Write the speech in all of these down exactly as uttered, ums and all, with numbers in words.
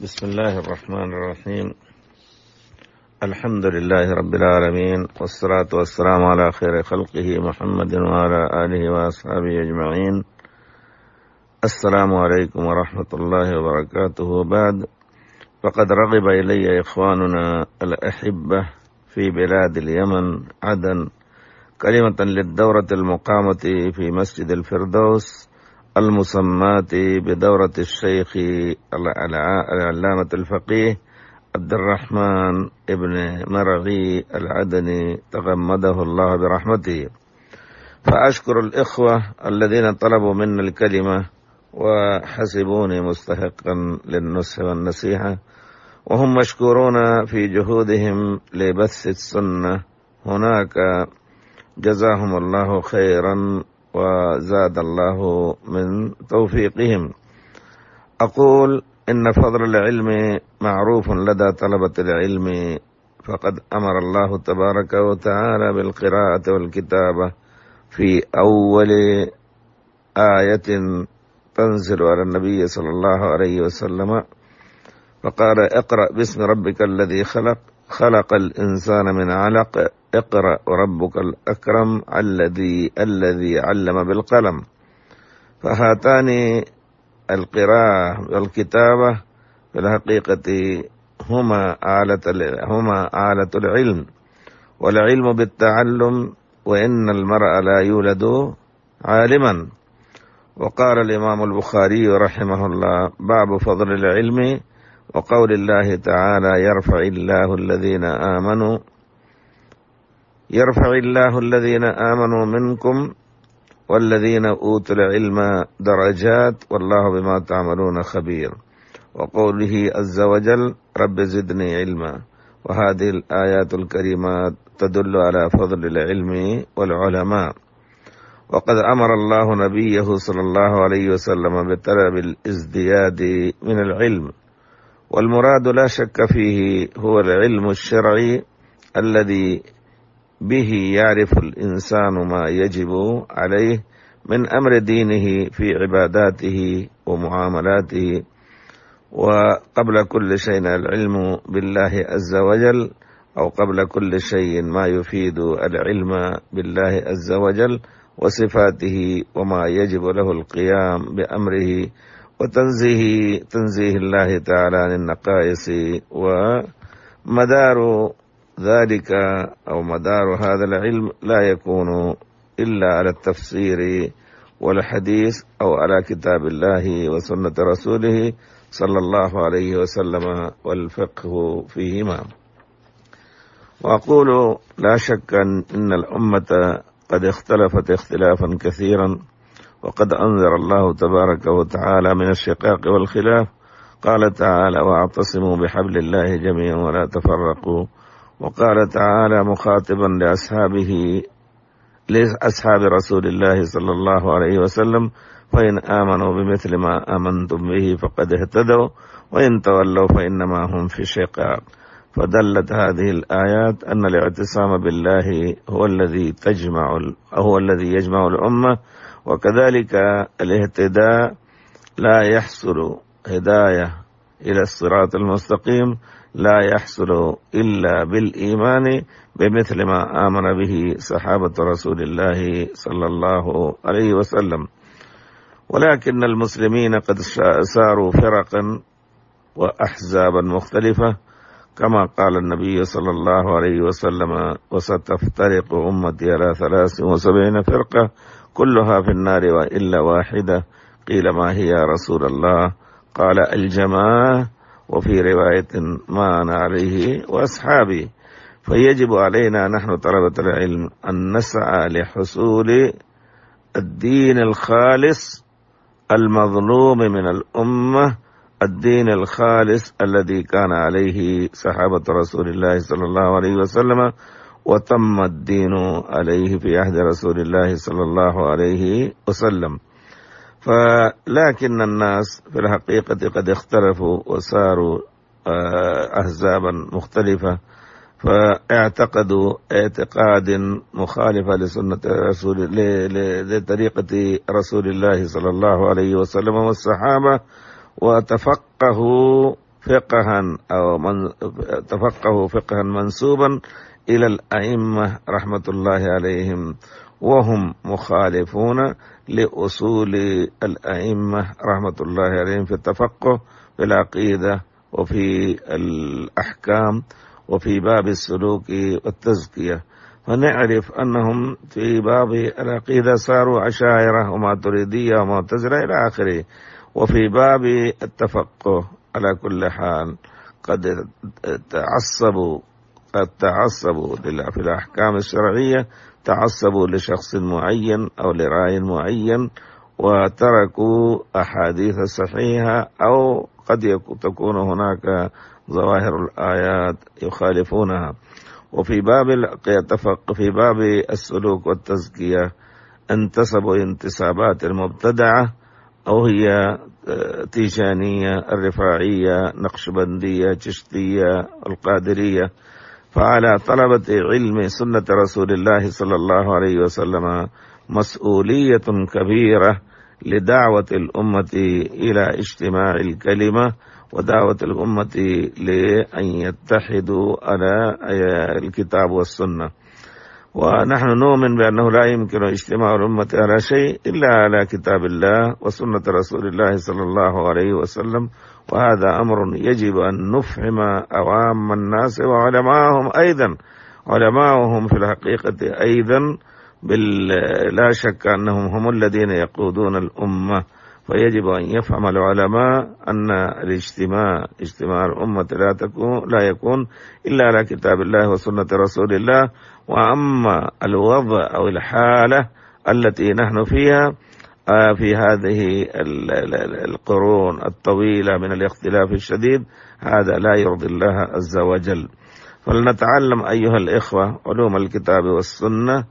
بسم الله الرحمن الرحيم. الحمد لله رب العالمين، والصلاة والسلام على خير خلقه محمد وعلى آله وأصحابه أجمعين. السلام عليكم ورحمة الله وبركاته. بعد، فقد رغب إلي إخواننا الأحبة في بلاد اليمن عدن كلمة للدورة المقامة في مسجد الفردوس المسماة بدورة الشيخ العلامة الفقيه عبد الرحمن ابن مرغي العدني تغمده الله برحمته. فأشكر الإخوة الذين طلبوا مني الكلمة وحسبوني مستحقا للنصح والنصيحة، وهم مشكورون في جهودهم لبث السنة هناك، جزاهم الله خيرا وزاد الله من توفيقهم. أقول إن فضل العلم معروف لدى طلبة العلم، فقد أمر الله تبارك وتعالى بالقراءة والكتابة في أول آية تنزل على النبي صلى الله عليه وسلم، فقال: اقرأ باسم ربك الذي خلق خلق الإنسان من علق اقرأ وربك الأكرم الذي الذي علم بالقلم. فهاتان القراءة والكتابة في الحقيقة هما آلة هما آلة العلم، والعلم بالتعلم، وإن المرء لا يولد عالما. وقال الإمام البخاري رحمه الله: باب فضل العلم، وقول الله تعالى: يرفع الله الذين آمنوا يرفع الله الذين آمنوا منكم والذين أوتوا العلم درجات والله بما تعملون خبير. وقوله عز وجل: رب زدني علما. وهذه الآيات الكريمات تدل على فضل العلم والعلماء. وقد أمر الله نبيه صلى الله عليه وسلم بطلب الازدياد من العلم، والمراد لا شك فيه هو العلم الشرعي الذي به يعرف الإنسان ما يجب عليه من أمر دينه في عباداته ومعاملاته. وقبل كل شيء العلم بالله عز وجل، أو قبل كل شيء ما يفيد العلم بالله عز وجل وصفاته وما يجب له القيام بأمره، وتنزيه تنزيه الله تعالى عن النقائص. ومدار ذلك أو مدار هذا العلم لا يكون إلا على التفسير والحديث، أو على كتاب الله وسنة رسوله صلى الله عليه وسلم والفقه فيهما. وأقول لا شك أن الأمة قد اختلفت اختلافا كثيرا، وقد أنذر الله تبارك وتعالى من الشقاق والخلاف. قال تعالى: واعتصموا بحبل الله جميعا ولا تفرقوا. وقال تعالى مخاطبا لأصحابه لأصحاب رسول الله صلى الله عليه وسلم: فإن آمنوا بمثل ما آمنتم به فقد اهتدوا وإن تولوا فإنما هم في شقاق. فدلت هذه الآيات أن الاعتصام بالله هو الذي تجمع هو الذي يجمع الأمة، وكذلك الاهتداء لا يحصل هداية إلى الصراط المستقيم لا يحصل إلا بالإيمان بمثل ما آمن به صحابة رسول الله صلى الله عليه وسلم. ولكن المسلمين قد ساروا فرقا وأحزابا مختلفة، كما قال النبي صلى الله عليه وسلم: وستفترق أمتي على ثلاث وسبعين فرقة كلها في النار وإلا واحدة. قيل: ما هي يا رسول الله؟ قال: الجماعة، وفي رواية: ما أنا عليه وأصحابي. فيجب علينا نحن طلبة العلم أن نسعى لحصول الدين الخالص المظلوم من الأمة، الدين الخالص الذي كان عليه صحابة رسول الله صلى الله عليه وسلم، وتم الدين عليه في عهد رسول الله صلى الله عليه وسلم. فلكن الناس في الحقيقة قد اختلفوا وصاروا أحزابا مختلفة، فاعتقدوا اعتقاد مخالفة لسنة رسول لطريقة رسول الله صلى الله عليه وسلم والصحابة، وتفقهوا فقها أو من تفقهوا فقها منسوبا إلى الأئمة رحمة الله عليهم، وهم مخالفون لأصول الأئمة رحمة الله عليهم في التفقه في العقيدة وفي الأحكام وفي باب السلوك والتزكية. فنعرف أنهم في باب العقيدة صاروا عشائرة وماتريدية ومعتزلة إلى آخره، وفي باب التفقه على كل حال قد تعصبوا قد تعصبوا في الأحكام الشرعية، تعصبوا لشخص معين أو لرأي معين وتركوا أحاديث صحيحة، أو قد تكون هناك ظواهر الآيات يخالفونها. وفي باب التفقه في باب السلوك والتزكية انتسبوا انتسابات المبتدعة، أو هي تيجانية، الرفاعية، نقشبندية، چشتية، القادرية. فعلى طلبة علم سنة رسول الله صلى الله عليه وسلم مسؤولية كبيرة لدعوة الأمة إلى اجتماع الكلمة، ودعوة الأمة لأن يتحدوا على الكتاب والسنة. ونحن نؤمن بأنه لا يمكن اجتماع الأمة على شيء إلا على كتاب الله وسنة رسول الله صلى الله عليه وسلم، وهذا أمر يجب أن نفهم عوام الناس وعلماءهم أيضا. علماءهم في الحقيقة أيضا لا شك أنهم هم الذين يقودون الأمة، فيجب أن يفهم العلماء أن الاجتماع اجتماع الأمة لا تكون لا يكون إلا على كتاب الله وسنة رسول الله. وأما الوضع أو الحالة التي نحن فيها في هذه القرون الطويلة من الاختلاف الشديد، هذا لا يرضي الله عز وجل. فلنتعلم أيها الإخوة علوم الكتاب والسنة،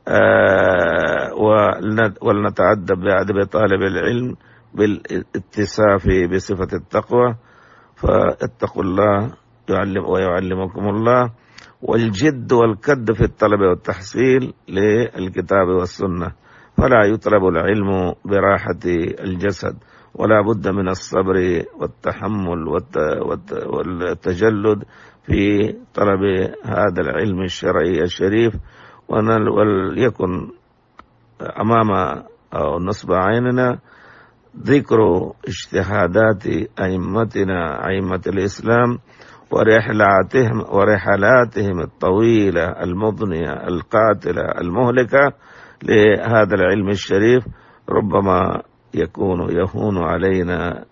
ولنتأدب بأدب طالب العلم بالاتساف بصفة التقوى. فاتقوا الله يعلم ويعلمكم الله، والجد والكد في الطلب والتحصيل للكتاب والسنة. فلا يطلب العلم براحة الجسد، ولا بد من الصبر والتحمل والتجلد في طلب هذا العلم الشرعي الشريف. وليكن أمام أو نصب عيننا ذكر اجتهادات أئمتنا أئمة الإسلام ورحلاتهم ورحلاتهم الطويلة المضنية القاتلة المهلكة لهذا العلم الشريف. ربما يكون يهون علينا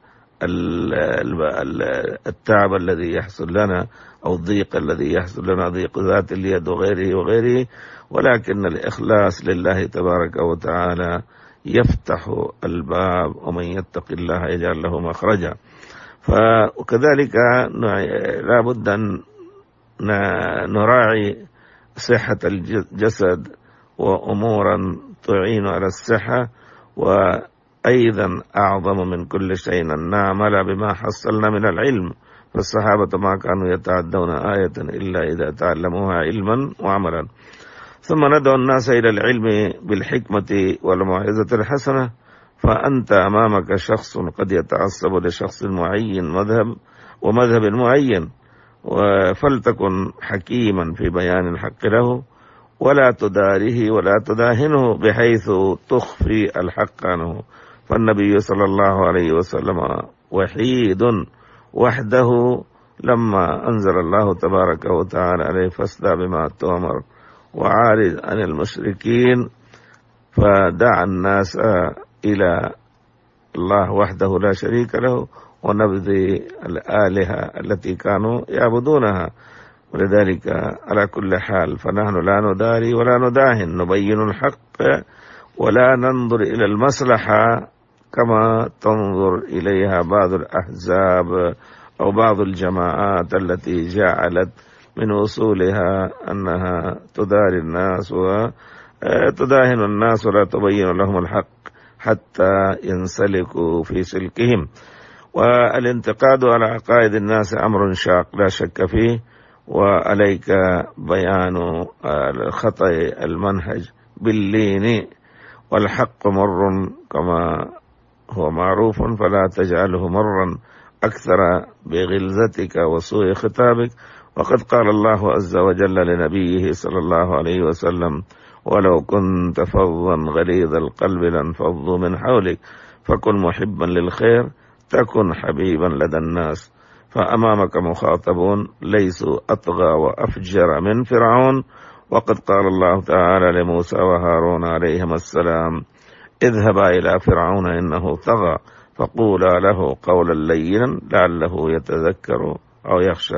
التعب الذي يحصل لنا أو الضيق الذي يحصل لنا، ضيق ذات اليد وغيره وغيره، ولكن الإخلاص لله تبارك وتعالى يفتح الباب، ومن يتق الله يجعل له مخرجا. فكذلك لا بد أن نراعي صحة الجسد وأمورا تعين على الصحة، وأيضا أعظم من كل شيء أن نعمل بما حصلنا من العلم. فالصحابة ما كانوا يتعدون آية إلا إذا تعلموها علما وعملا. ثم ندعو الناس إلى العلم بالحكمة والموعظة الحسنة. فأنت أمامك شخص قد يتعصب لشخص معين مذهب ومذهب معين، فلتكن حكيما في بيان الحق له، ولا تداره ولا تداهنه بحيث تخفي الحق عنه. فالنبي صلى الله عليه وسلم وحيد وحده لما أنزل الله تبارك وتعالى عليه فاصدع بما تؤمر وعارض عن المشركين، فدعا الناس إلى الله وحده لا شريك له ونبذ الآلهة التي كانوا يعبدونها. ولذلك على كل حال فنحن لا نداري ولا نداهن، نبين الحق ولا ننظر إلى المصلحة كما تنظر إليها بعض الأحزاب أو بعض الجماعات التي جعلت من وصولها أنها تداري الناس وتداهن الناس ولا تبين لهم الحق حتى ينسلكوا في سلكهم. والانتقاد على عقائد الناس أمر شاق لا شك فيه، وعليك بيان الخطأ المنهج باللين، والحق مر كما هو معروف، فلا تجعله مرا أكثر بغلظتك وسوء خطابك. وقد قال الله عز وجل لنبيه صلى الله عليه وسلم: ولو كنت فظا غليظ القلب لانفضوا من حولك فكن محبا للخير تكن حبيبا لدى الناس. فأمامك مخاطبون ليسوا أطغى وأفجر من فرعون. وقد قال الله تعالى لموسى وهارون عليهما السلام: اذهبا إلى فرعون إنه طغى فقولا له قولا لينا لعله يتذكر أو يخشى.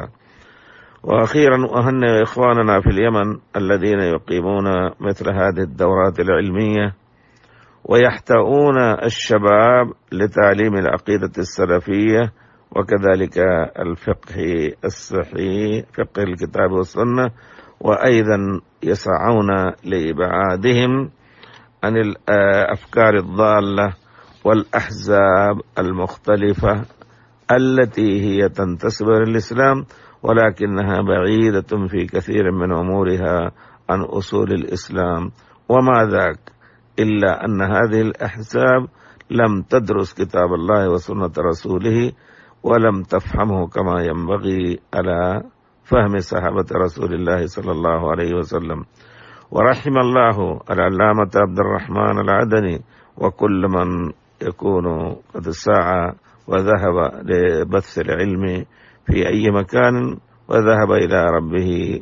وأخيرا أهنئ إخواننا في اليمن الذين يقيمون مثل هذه الدورات العلمية ويحتوون الشباب لتعليم العقيدة السلفية وكذلك الفقه الصحيح فقه الكتاب والسنة، وأيضا يسعون لإبعادهم عن الأفكار الضالة والأحزاب المختلفة التي هي تنتسب للإسلام ولكنها بعيدة في كثير من أمورها عن أصول الإسلام. وما ذاك إلا أن هذه الأحزاب لم تدرس كتاب الله وسنة رسوله ولم تفهمه كما ينبغي على فهم صحابة رسول الله صلى الله عليه وسلم. ورحم الله العلامة عبد الرحمن العدني وكل من يكون قد سعى وذهب لبث العلم في أي مكان وذهب إلى ربه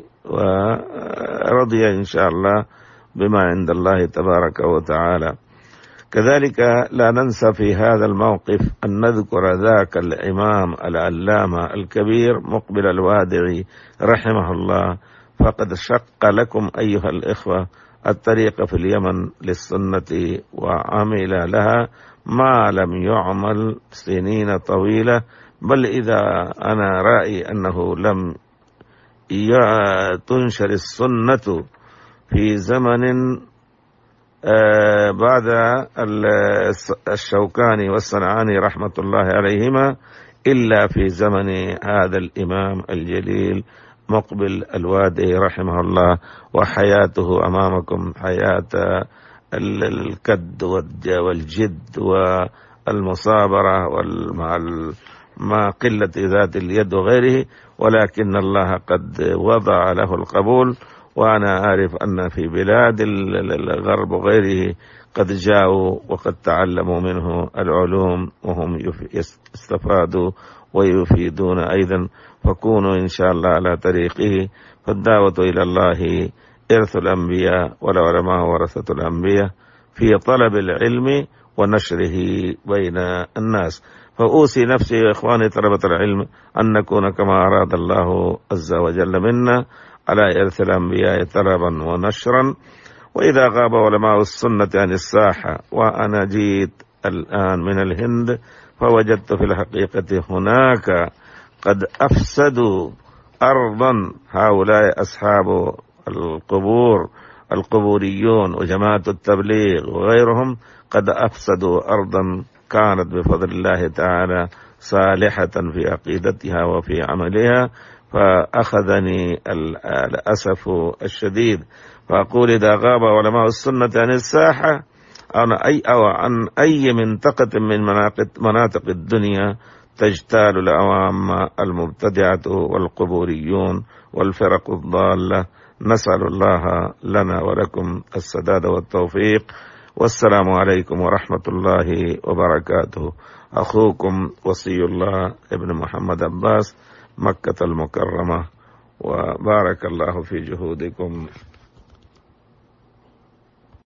ورضي إن شاء الله بما عند الله تبارك وتعالى. كذلك لا ننسى في هذا الموقف أن نذكر ذاك الإمام العلامة الكبير مقبل الوادعي رحمه الله، فقد شق لكم أيها الإخوة الطريق في اليمن للسنة وعمل لها ما لم يعمل سنين طويلة، بل إذا أنا رأيي أنه لم تنشر السنة في زمن بعد الشوكاني والصنعاني رحمة الله عليهما إلا في زمن هذا الإمام الجليل مقبل الوادعي رحمه الله. وحياته أمامكم حياة الكد والجد والمصابرة مع قلة ذات اليد وغيره، ولكن الله قد وضع له القبول. وأنا أعرف أن في بلاد الغرب وغيره قد جاءوا وقد تعلموا منه العلوم وهم يستفادوا ويفيدون أيضا، فكونوا إن شاء الله على طريقه. فالدعوة إلى الله إرث الأنبياء والعلماء ورثة الأنبياء في طلب العلم ونشره بين الناس. فأوصي نفسي يا إخواني طلبة العلم أن نكون كما أراد الله عز وجل منا على إرث الأنبياء طلبا ونشرا. وإذا غاب علماء السنة عن الساحة، وأنا جيت الآن من الهند فوجدت في الحقيقة هناك قد أفسدوا أرضا هؤلاء أصحاب القبور القبوريون وجماعة التبليغ وغيرهم، قد أفسدوا أرضا كانت بفضل الله تعالى صالحة في عقيدتها وفي عملها. فأخذني الأسف الشديد، فأقول إذا غاب علماء السنة عن الساحة عن أي أو عن أي منطقة من مناطق الدنيا تجتال العوام المبتدعة والقبوريون والفرق الضالة. نسأل الله لنا ولكم السداد والتوفيق. والسلام عليكم ورحمة الله وبركاته. أخوكم وصي الله ابن محمد عباس، مكة المكرمة، وبارك الله في جهودكم.